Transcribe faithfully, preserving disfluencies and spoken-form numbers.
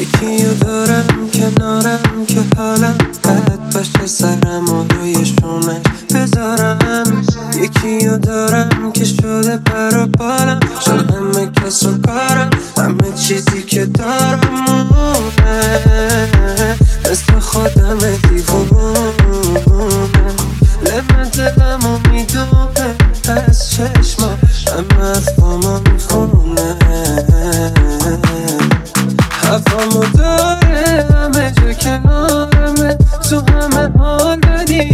یکیو دارم کنارم که حالم بد باشه سرم و روی شونش بذارم. یکیو دارم که شده پر و بالم، شد همه کس و کارم، همه چیزی که دارم مونه، مثل خودم دیوونه. لب دلمو میدونه از چشما، همه حرفامو میخونه، حرفامو داره